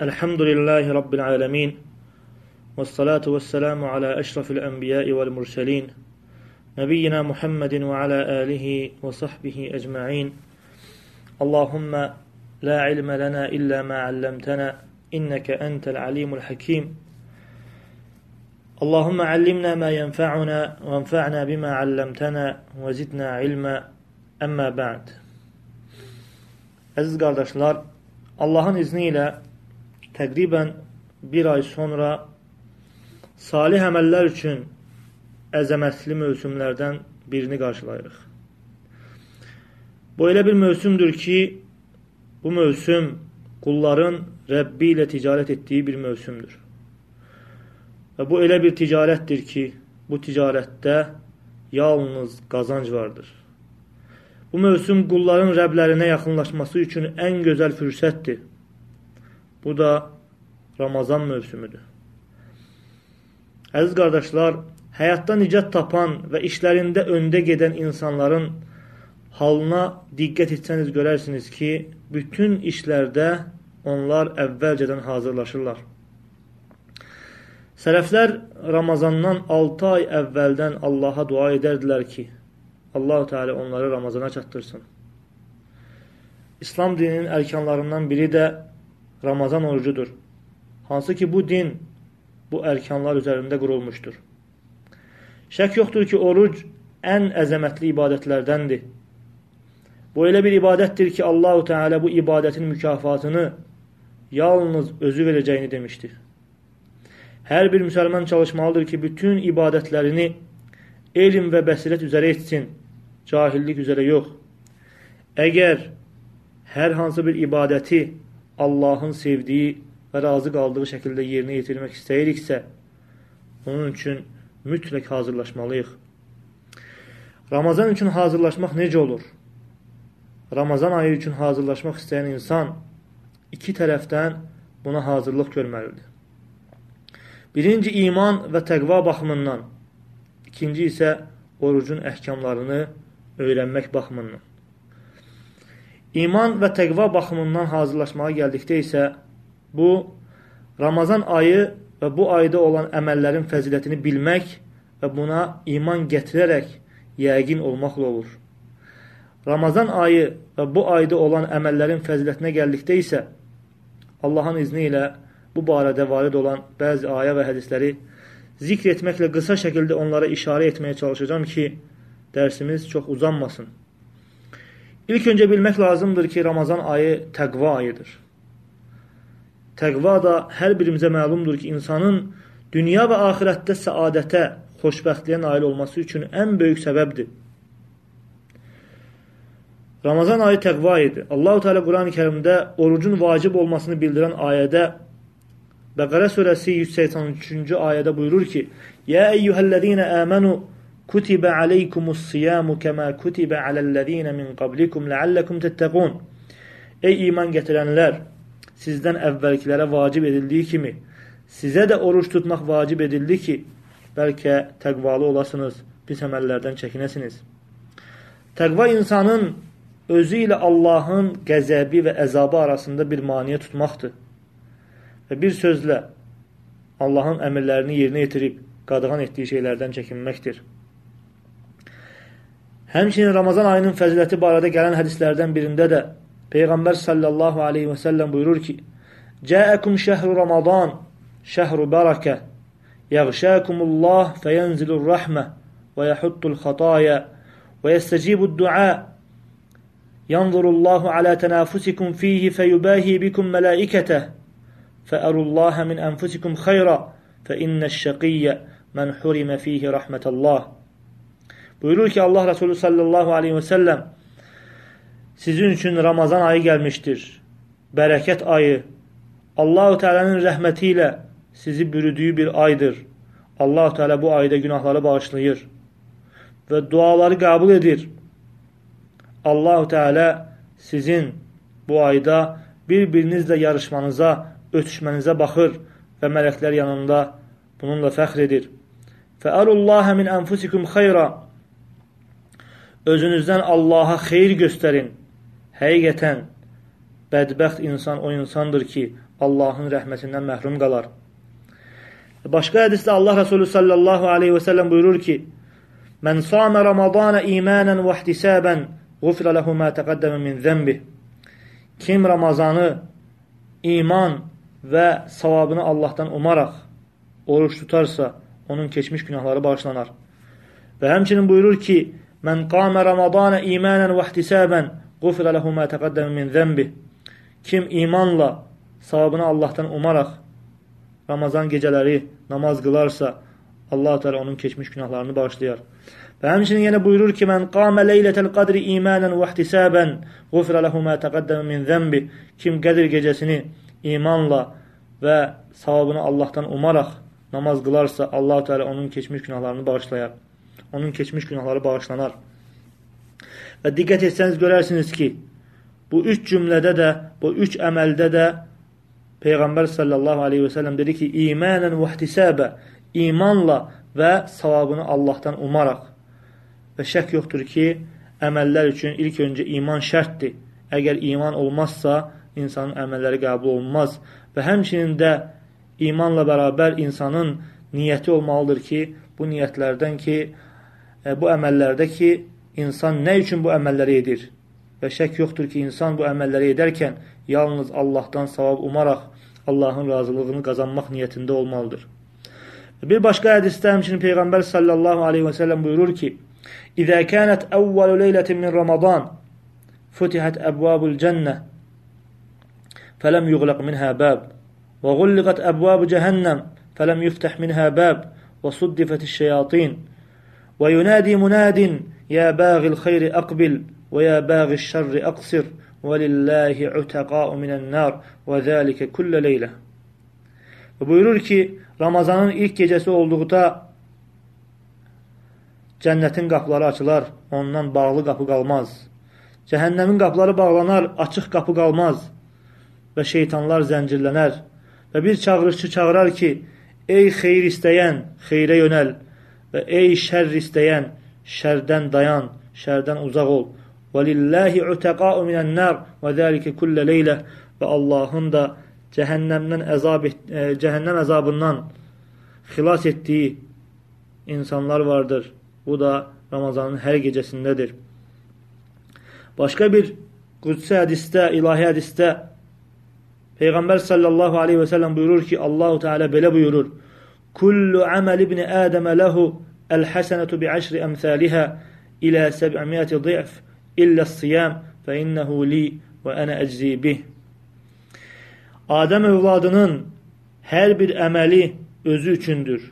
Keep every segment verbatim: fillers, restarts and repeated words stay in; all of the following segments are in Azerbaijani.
Elhamdülillahi Rabbil alemin. Vessalatu vesselamu ala eşrafil enbiyai vel murselin. Nebiyyina Muhammedin ve ala alihi ve sahbihi ecma'in. Allahümme la ilme lana illa ma allamtana. İnneke entel alimul hakim. Allahümme allimna ma yenfa'una ve enfa'na bima allamtana ve zidna ilma. Amma ba'd. Aziz kardeşler, Allah'ın izniyle təqribən bir ay sonra salih əməllər üçün əzəmətli mövsümlərdən birini qarşılayırıq. Bu elə bir mövsümdür ki, bu mövsüm qulların Rəbbi ilə ticarət etdiyi bir mövsümdür. Və bu elə bir ticarətdir ki, bu ticarətdə yalnız qazanc vardır. Bu mövsüm qulların Rəblərinə yaxınlaşması üçün ən gözəl fürsətdir. Bu da Ramazan mövsümüdür. Əziz qardaşlar, həyatda nicət tapan və işlərində öndə gedən insanların halına diqqət etsəniz görərsiniz ki, bütün işlərdə onlar əvvəlcədən hazırlaşırlar. Sələflər Ramazandan altı ay əvvəldən Allaha dua edərdilər ki, Allah-u Teala onları Ramazana çatdırsın. İslam dininin ərkanlarından biri də Ramazan orucudur. Hansı ki bu din bu ərkanlar üzərində qurulmuşdur. Şək yoxdur ki, oruc ən əzəmətli ibadətlərdəndir. Bu elə bir ibadətdir ki, Allah-u Teala bu ibadətin mükafatını yalnız özü verəcəyini demişdir. Hər bir müsəlman çalışmalıdır ki, bütün ibadətlərini elm və bəsirət üzərə etsin, cahillik üzərə yox. Əgər hər hansı bir ibadəti Allahın sevdiyi və razı qaldığı şəkildə yerinə yetirmək istəyiriksə, onun üçün mütləq hazırlaşmalıyıq. Ramazan üçün hazırlaşmaq necə olur? Ramazan ayı üçün hazırlaşmaq istəyən insan iki tərəfdən buna hazırlıq görməlidir. Birinci, iman və təqva baxımından, ikinci isə orucun əhkamlarını öyrənmək baxımından. İman və təqva baxımından hazırlaşmağa gəldikdə isə bu, Ramazan ayı və bu ayda olan əməllərin fəzilətini bilmək və buna iman gətirərək yəqin olmaqla olur. Ramazan ayı və bu ayda olan əməllərin fəzilətinə gəldikdə isə Allahın izni ilə bu barədə varid olan bəzi ayə və hədisləri zikr etməklə qısa şəkildə onlara işarə etməyə çalışacağım ki, dərsimiz çox uzanmasın. İlk öncə bilmək lazımdır ki, Ramazan ayı təqva ayıdır. Təqva da hər birimizə məlumdur ki, insanın dünya və axirətdə səadətə, xoşbəxtliyə nail olması üçün ən böyük səbəbdir. Ramazan ayı təqva ayıdır. Allah-u Teala Quran-ı Kərimdə orucun vacib olmasını bildirən ayədə Bəqərə surəsi yüz səksən üçüncü ayədə buyurur ki, Yə eyyuhəl-ləzīnə əmənu Kutibə aleykumus-siyamu kəmə kutibə aləl-ləzīnə min qablikum ləalləkum təttəqun. Ey iman gətirənlər, sizdən əvvəlkilərə vacib edildiyi kimi, sizə də oruç tutmaq vacib edildi ki, bəlkə təqvalı olasınız, pis əməllərdən çəkinəsiniz. Təqva insanın özü ilə Allahın qəzəbi və əzabı arasında bir maniyə tutmaqdır. Və bir sözlə Allahın əmrlərini yerinə yetirib, qadağan etdiyi şeylərdən çəkinməkdir. Həmçinin Ramazan ayının fəziləti barədə gələn hədislərdən birində də Peyğəmbər sallallahu aleyhi və səlləm buyurur ki, Cəəkum şəhru Ramazan, şəhru bərəkə, yəğşəkumullah fəyənzilur rəhmə və yəhuttul xataya və yəstəcibud du'a, yanzurullahu alə tənəfusikum fihi fəyubəhi bikum mələikətəh, fəərullaha min ənfusikum xeyra, fəinnəş-şəqiyyə mən hurimə fihi rəhmətəllah. Buyurur ki, Allah Resulü sallallahu aleyhi və səlləm, sizin üçün Ramazan ayı gəlmişdir, bərəkət ayı, Allah-u Teala'nın rəhməti ilə sizi bürüdüyü bir aydır. Allah-u Teala bu ayda günahları bağışlayır və duaları qəbul edir. Allah-u Teala sizin bu ayda bir-birinizlə yarışmanıza, ötüşmənizə baxır və mələklər yanında bununla fəxr edir. Fəərullaha min ənfusikum xeyra. Özünüzdən Allaha xeyir göstərin. Həqiqətən bədbəxt insan o insandır ki, Allahın rəhmətindən məhrum qalar. Başqa hədisdə Allah Resulü sallallahu aleyhi və səlləm buyurur ki, Mən samə Ramadana imanən və ihtisabən Ğufrə ləhu mə təqəddəmə min zəmbih. Kim Ramazanı iman və savabını Allahdan umaraq oruç tutarsa, onun keçmiş günahları bağışlanar. Və həmçinin buyurur ki, Mən qamə Ramadana imanən və ihtisabən Ğufrə ləhu mə təqəddəmə min zəmbih. Kim imanla savabını Allahdan umaraq Ramazan gecələri namaz qılarsa, Allah Teala onun keçmiş günahlarını bağışlayar. Və həmçinin yenə buyurur ki, Mən qamə leylətəl qadri imanən və ihtisabən Ğufrə ləhu mə təqəddəmə min zəmbih. Kim Qədir gecəsini imanla və savabını Allahdan umaraq namaz qılarsa, Allah Teala onun keçmiş günahlarını bağışlayar. Onun keçmiş günahları bağışlanar. Və diqqət etsəniz görərsiniz ki, bu üç cümlədə də, bu üç əməldə də Peyğəmbər sallallahu aleyhi və səlləm dedi ki, imanən və ihtisabə, imanla və savabını Allahdan umaraq. Və şək yoxdur ki, əməllər üçün ilk öncə iman şərtdir. Əgər iman olmazsa, insanın əməlləri qəbul olunmaz. Və həmçinin də imanla bərabər insanın niyyəti olmalıdır ki, bu niyyətlərdən ki, bu əməllərdə ki, insan nə üçün bu əməlləri edir? Və şək yoxdur ki, insan bu əməlləri edərkən yalnız Allahdan savab umaraq Allahın razılığını qazanmaq niyyətində olmalıdır. Bir başqa hədisdə həmçinin Peyğəmbər sallallahu aleyhi və səlləm buyurur ki, İzə kənət əvvəlu leylətin min Ramazan futihət əbvabul cənnə fələm yuğləq minhə bəb və qulliqət əbvabu cəhənnəm fələm yuftəh minhə bəb və suddifət şeyatin və yunadi munadin yə bəğil xeyri əqbil və yə bəğil şərri əqsir və lillahi utəqa'u minən nar və zəlikə kullə leylə. Və buyurur ki, Ramazanın ilk gecəsi olduqda cənnətin qapıları açılar, ondan bağlı qapı qalmaz. Cəhənnəmin qapıları bağlanar, açıq qapı qalmaz və şeytanlar zəncirlənər. Və bir çağırışçı çağırar ki, ey xeyir istəyən, xeyrə yönəl və ey şərr istəyən, şərdən dayan, şərdən uzaq ol. Və lillahi utəqa'u minən nar və zəlikə kullə leylə. Və Allahın da cəhənnəmdən əzab et, e, cəhənnəm əzabından xilas etdiyi insanlar vardır. Bu da Ramazanın hər gecəsindədir. Başqa bir qudsi hədisdə, ilahi hədisdə Peyğəmbər sallallahu aleyhi və səlləm buyurur ki, Allahu Teala belə buyurur, Kullu əməl ibn Ədəmə ləhu əl-həsənətu bi'əşri əmthəlihə ilə səb'miyyəti ضِعf illə siyam fə innəhu li və ənə əczi bih. Adəm övladının hər bir əməli özü üçündür.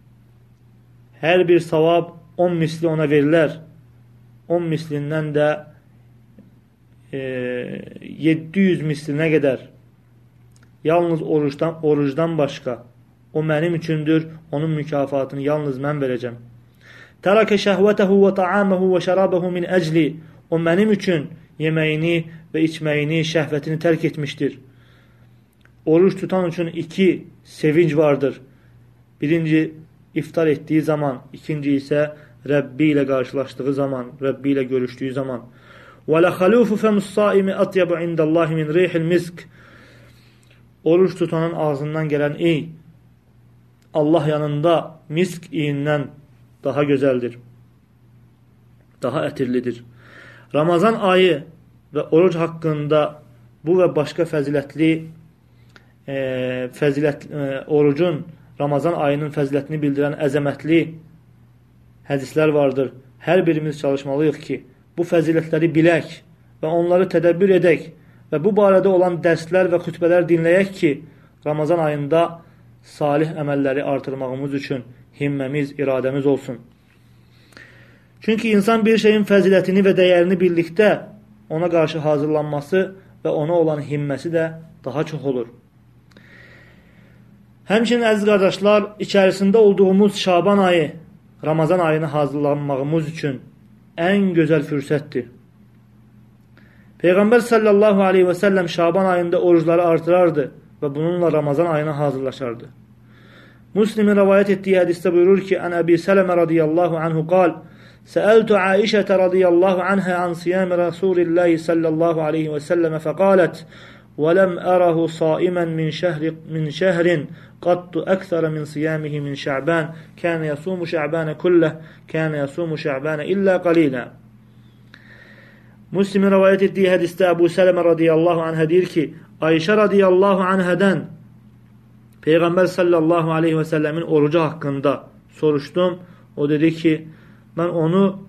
Hər bir savab on misli ona verilər. on mislindən də e, yeddi yüz mislinə qədər. Yalnız orucdan, orucdan başqa. O mənim üçündür. Onun mükafatını yalnız mən verəcəm. Tərəkə şəhvətəhu və ta'aməhu və şərabəhu min əcli. O mənim üçün yeməyini və içməyini, şəhvətini tərk etmişdir. Oruç tutan üçün iki sevinç vardır. Birinci, iftar etdiyi zaman, ikinci isə Rəbbi ilə qarşılaşdığı zaman, Rəbbi ilə görüşdüyü zaman. وَلَخَلُوفُ فَمُ الصَّائِمِ أَطْيَبُ عِنْدَ اللّٰهِ مِنْ رِيحِ الْمِسْكِ. Oruç tutanın ağzından gələn ey, Allah yanında misk iyindən daha gözəldir, daha ətirlidir. Ramazan ayı və oruc haqqında bu və başqa fəzilətli e, fəzilət, e, orucun Ramazan ayının fəzilətini bildirən əzəmətli hədislər vardır. Hər birimiz çalışmalıyıq ki, bu fəzilətləri bilək və onları tədəbbür edək və bu barədə olan dərslər və xütbələr dinləyək ki, Ramazan ayında salih əməlləri artırmağımız üçün himməmiz, iradəmiz olsun. Çünki insan bir şeyin fəzilətini və dəyərini bildikdə ona qarşı hazırlanması və ona olan himməsi də daha çox olur. Həmçinin əziz qardaşlar, içərisində olduğumuz Şaban ayı, Ramazan ayını hazırlanmağımız üçün ən gözəl fürsətdir. Peyğəmbər sallallahu aleyhi və səlləm Şaban ayında orucları artırardı və bununla Ramazan ayına hazırlaşardı. Müslimin rəvayət etdiyi hədisdə buyurur ki, Ən Əbi Sələmə radiyallahu anhu qal, Səəltu Aişətə radiyallahu anhə an siyami Rasulillahi sallallahu aleyhi və səlləmə fəqalət, وَلَمْ أَرَهُ صَائِمًا مِنْ شَهْرٍ مِنْ شَهْرٍ قَطُّ أَكْثَرَ مِنْ صِيَامِهِ مِنْ شَعْبَانَ كَانَ يَصُومُ شَعْبَانَ كُلَّهُ كَانَ يَصُومُ شَعْبَانَ إِلَّا قَلِيلًا. Müslim'in rivayet ettiği hadiste Ebu Seleme radıyallahu anh'a deyir ki, Ayşe radıyallahu anh'den Peygamber sallallahu aleyhi ve sellemin orucu hakkında soruştum. O dedi ki, ben onu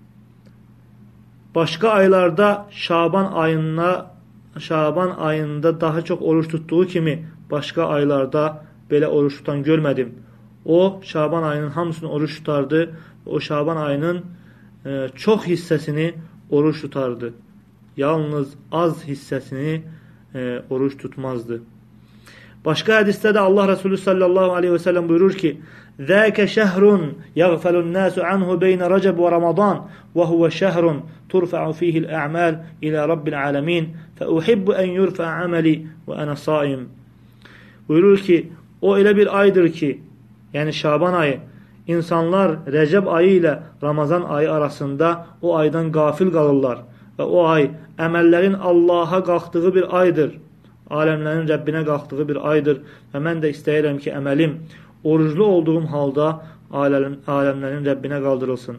başka aylarda Şaban ayına Şaban ayında daha çok oruç tuttuğu kimi başka aylarda belə oruç tutan görmedim. O Şaban ayının hamısını oruç tutardı. O Şaban ayının e, çok hissesini oruç tutardı. Yalnız az hissesini e, oruç tutmazdı. Başka hadiste de Allah Resulü sallallahu aleyhi ve sellem buyurur ki, ذَاكَ شَهْرٌ يَغْفَلُ النَّاسُ عَنْهُ بَيْنَ رَجَبْ وَرَمَضَانِ وَهُوَ شَهْرٌ تُرْفَعُ فِيهِ الْأَعْمَالِ إِلَى رَبِّ الْعَالَمِينَ فَأُحِبُّ أَنْ يُرْفَعَ عَمَلِي وَأَنَا صَائِمٌ. Buyurur ki, o öyle bir aydır ki, yani Şaban ayı, insanlar Recep ayı ile Ramazan ayı arasında o aydan gafil qalırlar. Və o ay əməllərin Allaha qalxdığı bir aydır. Aləmlərin Rəbbinə qalxdığı bir aydır. Və mən də istəyirəm ki, əməlim oruclu olduğum halda aləm, aləmlərin Rəbbinə qaldırılsın.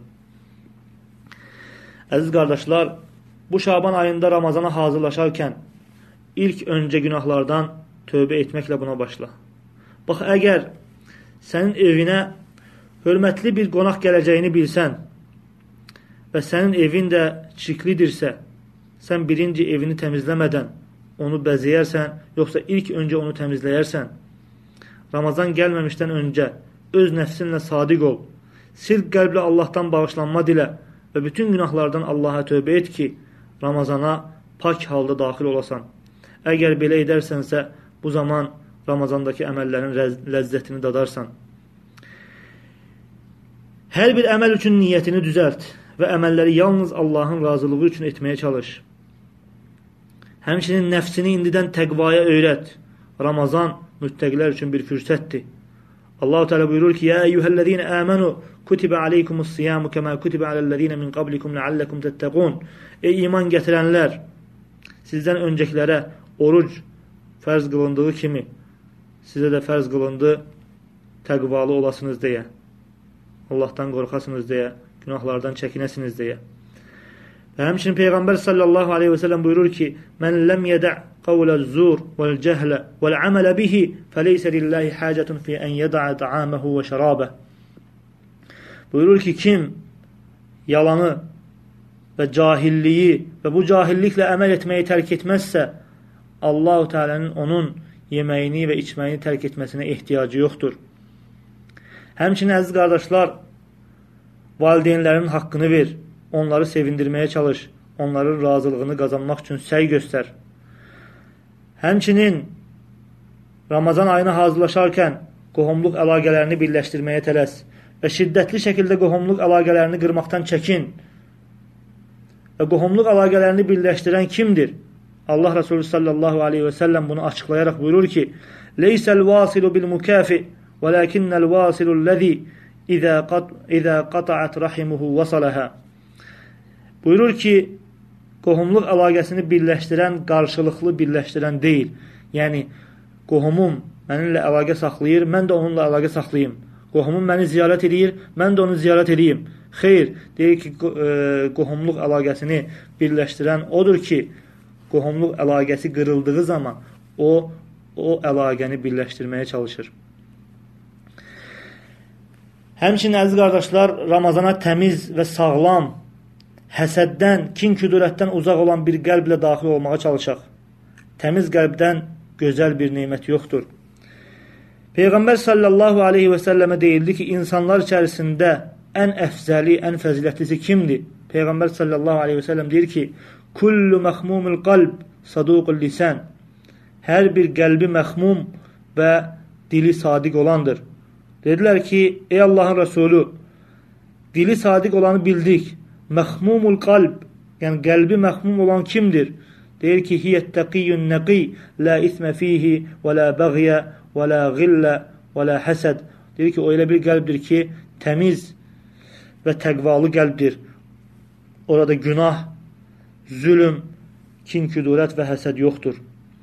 Əziz qardaşlar, bu Şaban ayında Ramazana hazırlaşarkən ilk öncə günahlardan tövbə etməklə buna başla. Bax, əgər sənin evinə hörmətli bir qonaq gələcəyini bilsən və sənin evin də çirklidirsə, sən birinci evini təmizləmədən onu bəzəyərsən, yoxsa ilk öncə onu təmizləyərsən. Ramazan gəlməmişdən öncə öz nəfsinlə sadiq ol. Sirq qəlblə Allahdan bağışlanma dilə və bütün günahlardan Allaha tövbə et ki, Ramazana pak halda daxil olasan. Əgər belə edərsənsə, bu zaman Ramazandakı əməllərin ləzzətini dadarsan. Hər bir əməl üçün niyyətini düzəlt və əməlləri yalnız Allahın razılığı üçün etməyə çalış. Həmçinin nəfsini indidən təqvaya öyrət. Ramazan müttəqilər üçün bir fürsətdir. Allah-u Teala buyurur ki, Ya eyyuhəl-ləzīnə əmənu kutibə aleykumus-siyamu kəmə kutibə aləl-ləzīnə min qablikum ləalləkum təttəqun. Ey iman gətirənlər, sizdən öncəkilərə oruc fərz qılındığı kimi sizə də fərz qılındı təqvalı olasınız deyə. Allahdan qorxasınız deyə, günahlardan çəkinəsiniz deyə. Və həmçinin Peyğəmbər sallallahu aleyhi və səlləm buyurur ki, Mən ləm yədəq qavləz-zur vəl-cəhlə vəl-əmələ bihi fəleysə lillahi həcətun fi ən yədəə ta'aməhu və şərabə. Buyurur ki, kim yalanı və cahilliyi və bu cahilliklə əməl etməyi tərk etməzsə, Allah-u Teala'nın onun yeməyini və içməyini tərk etməsinə ehtiyacı yoxdur. Həmçinin əziz qardaşlar, valideynlərin haqqını ver, onları sevindirməyə çalış, onların razılığını qazanmaq üçün səy göstər. Həmçinin Ramazan ayına hazırlaşarkən qohumluq əlaqələrini birləşdirməyə tələs və şiddətli şəkildə qohumluq əlaqələrini qırmaqdan çəkin. Və qohumluq əlaqələrini birləşdirən kimdir? Allah Resulü sallallahu aleyhi və səlləm bunu açıqlayaraq buyurur ki, Leysəl vasilu bil mükafi vələkinnəl vasilu ləzi İzə qata'at rahimuhu vasalaha. Buyurur ki, qohumluq əlaqəsini birləşdirən, qarşılıqlı birləşdirən deyil. Yəni, qohumum mənimlə əlaqə saxlayır, mən də onunla əlaqə saxlayayım. Qohumum məni ziyarət edir, mən də onu ziyarət edeyim. Xeyr, deyir ki, qohumluq əlaqəsini birləşdirən odur ki, qohumluq əlaqəsi qırıldığı zaman o, o əlaqəni birləşdirməyə çalışır. Həmçinin əziz qardaşlar, Ramazana təmiz və sağlam, həsəddən, kin-küdurətdən uzaq olan bir qəlblə daxil olmağa çalışaq. Təmiz qəlbdən gözəl bir neymət yoxdur. Peyğəmbər sallallahu aleyhi və səlləmə deyildi ki, insanlar içərisində ən əfzəli, ən fəzilətlisi kimdir? Peyğəmbər sallallahu aleyhi və səlləm deyir ki, Kullu məxmumul qalb, saduqul lisan. Hər bir qəlbi məxmum və dili sadiq olandır. Dedilər ki, ey Allahın Resulü, dili sadiq olanı bildik. Məxmumul qalb, yəni qəlbi məxmum olan kimdir? Deyir ki, hiyyət-təqiyyün nəqi, la ismə fihi, və la bəğyə, və la qillə, və la həsəd. Deyir ki, o elə bir qəlbdir ki, təmiz və təqvalı qəlbdir. Orada günah, zülüm, kin-küdurət və həsəd yoxdur.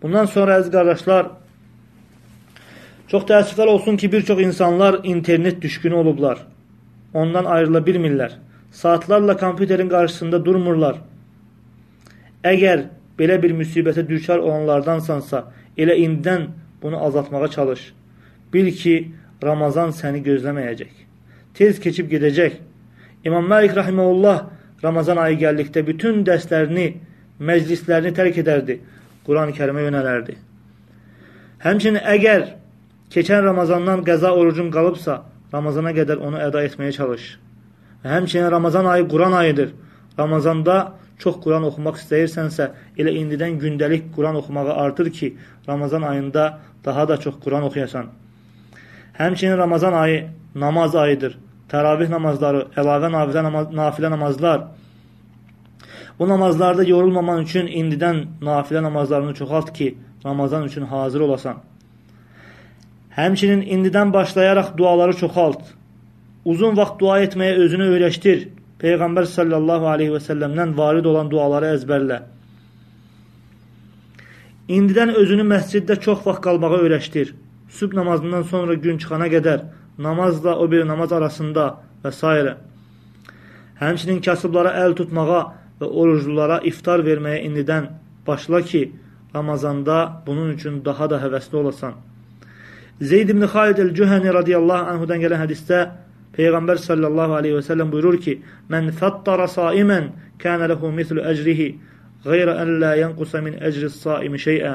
Bundan sonra əziz qardaşlar, çox təəssüflər olsun ki, bir çox insanlar internet düşkünü olublar. Ondan ayrıla bilmirlər. Saatlarla kompüterin qarşısında durmurlar. Əgər belə bir müsibətə düşər olanlardansansa, elə indidən bunu azaltmağa çalış. Bil ki, Ramazan səni gözləməyəcək. Tez keçib gedəcək. İmam Məlik rahimehullah Ramazan ayı gəldikdə bütün dərslərini, məclislərini tərk edərdi. Quran-ı Kərimə yönələrdi. Həmçinin əgər keçən Ramazandan qəza orucun qalıbsa, Ramazana qədər onu əda etməyə çalış. Həmçinin Ramazan ayı Quran ayıdır. Ramazanda çox Quran oxumaq istəyirsənsə, elə indidən gündəlik Quran oxumağı artır ki, Ramazan ayında daha da çox Quran oxuyasan. Həmçinin Ramazan ayı namaz ayıdır. Təravih namazları, əlavə nafilə, namaz, nafilə namazlar. Bu namazlarda yorulmaman üçün indidən nafilə namazlarını çoxalt ki, Ramazan üçün hazır olasan. Həmçinin indidən başlayaraq duaları çoxalt. Uzun vaxt dua etməyə özünü öyrəşdir. Peyğəmbər sallallahu aleyhi və səlləmdən varid olan duaları əzbərlə. İndidən özünü məsciddə çox vaxt qalmağa öyrəşdir. Sübh namazından sonra gün çıxana qədər, namazla o bir namaz arasında və s. Həmçinin kasıblara əl tutmağa və oruclulara iftar verməyə indidən başla ki, Ramazanda bunun üçün daha da həvəsli olasan. Zeyd ibn Xalid el-Cühəni radiyallahu anhudan gələn hədisdə Peyğəmbər sallallahu aleyhi və səlləm buyurur ki, Mən fəttara saimən kənə ləhu mithlu əcrihi qeyrə ən lə yənqusa min əcris saimi şeyə.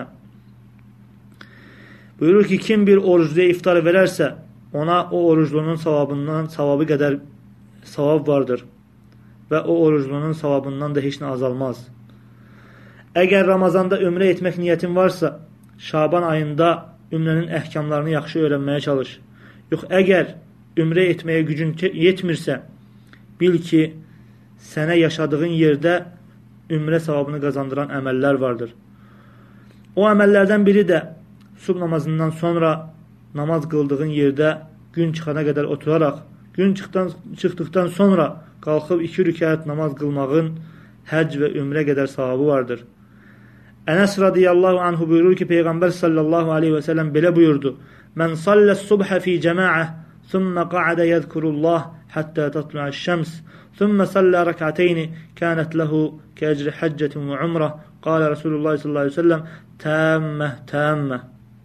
Buyurur ki, kim bir orucluya iftar verərsə, ona o oruclunun savabından savabı qədər savab vardır və o oruclunun savabından da heç nə azalmaz. Əgər Ramazanda ümrə etmək niyyətin varsa, Şaban ayında ümrənin əhkamlarını yaxşı öyrənməyə çalış. Yox, əgər ümrə etməyə gücün yetmirsə, bil ki, sənə yaşadığın yerdə ümrə savabını qazandıran əməllər vardır. O əməllərdən biri də sübh namazından sonra namaz qıldığın yerdə gün çıxana qədər oturaraq, gün çıxdan, çıxdıqdan sonra qalxıb iki rükət namaz qılmağın həcc və ümrə qədər savabı vardır. Ənəs radiyallahu anhu buyurur ki, Peyğəmbər sallallahu aleyhi və səlləm belə buyurdu. Mən salləs subhə fi cəmaə, thumma qa'adə yəzkurullah həttə tatlu'əş şəms, thumma sallə rəkəteyni, kənət ləhu kəcri həccətin və umrə, qalə Rasulullah sallallahu aleyhi və səlləm, təmmə, təmmə.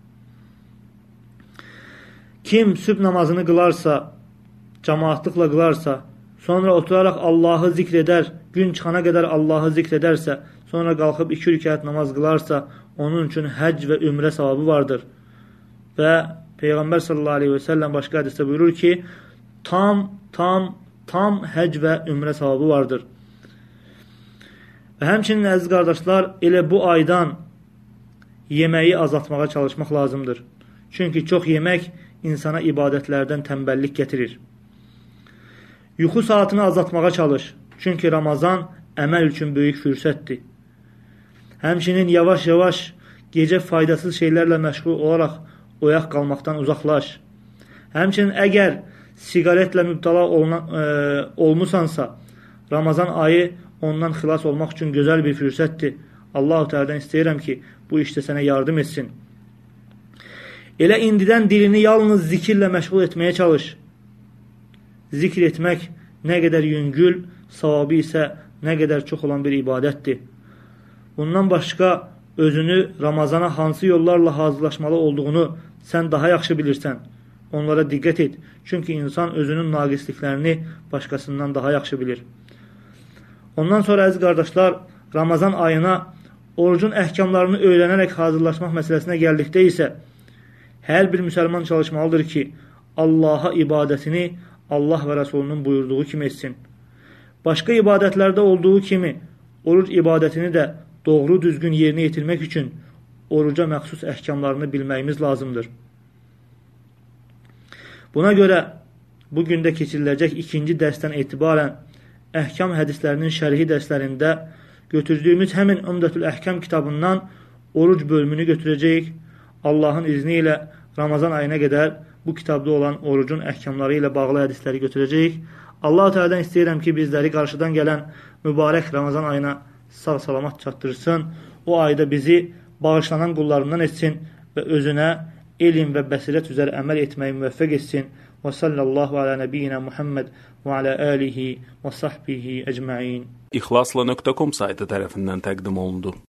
Kim sübh namazını qılarsa, cemaatlıqla qılarsa, sonra oturaraq Allahı zikr edər, gün çıxana qədər Allahı zikr edərsə, sonra qalxıb iki rükət namaz qılarsa, onun üçün həcc və ümrə savabı vardır. Və Peyğəmbər sallallahu aleyhi və səlləm başqa hədisdə buyurur ki, tam, tam, tam həcc və ümrə savabı vardır. Və həmçinin əziz qardaşlar, elə bu aydan yeməyi azaltmağa çalışmaq lazımdır. Çünki çox yemək insana ibadətlərdən tənbəllik gətirir. Yuxu saatını azaltmağa çalış. Çünki Ramazan əməl üçün böyük fürsətdir. Həmçinin yavaş-yavaş gecə faydasız şeylərlə məşğul olaraq oyaq qalmaqdan uzaqlaş. Həmçinin əgər siqaretlə mübtala olunan, e, olmusansa, Ramazan ayı ondan xilas olmaq üçün gözəl bir fürsətdir. Allah-u Teala'dan istəyirəm ki, bu işdə sənə yardım etsin. Elə indidən dilini yalnız zikirlə məşğul etməyə çalış. Zikr etmək nə qədər yüngül, savabı isə nə qədər çox olan bir ibadətdir. Bundan başqa özünü Ramazana hansı yollarla hazırlaşmalı olduğunu sən daha yaxşı bilirsən. Onlara diqqət et. Çünki insan özünün naqisliklərini başqasından daha yaxşı bilir. Ondan sonra əziz qardaşlar, Ramazan ayına orucun əhkamlarını öyrənərək hazırlaşmaq məsələsinə gəldikdə isə hər bir müsəlman çalışmalıdır ki, Allaha ibadətini Allah və Rəsulunun buyurduğu kimi etsin. Başqa ibadətlərdə olduğu kimi oruc ibadətini də doğru düzgün yerinə yetirmək üçün oruca məxsus əhkamlarını bilməyimiz lazımdır. Buna görə bugün də keçiriləcək ikinci dərsdən etibarən əhkam hədislərinin şərhi dərslərində götürdüyümüz həmin Umdətül Əhkam kitabından oruc bölümünü götürəcəyik. Allahın izni ilə Ramazan ayına qədər bu kitabda olan orucun əhkamları ilə bağlı hədisləri götürəcəyik. Allah-u Teala'dan istəyirəm ki, bizləri qarşıdan gələn mübarək Ramazan ayına sağ salamat çatdırsın. O ayda bizi bağışlanan qullarından etsin və özünə elm və bəsirət üzrə əməl etməyi müvəffəq etsin. Və sallallahu ala nəbiyyina Muhammed və ala alihi və sahbihi əcmain. İxlasla nöqtə com saytı tərəfindən təqdim olundu.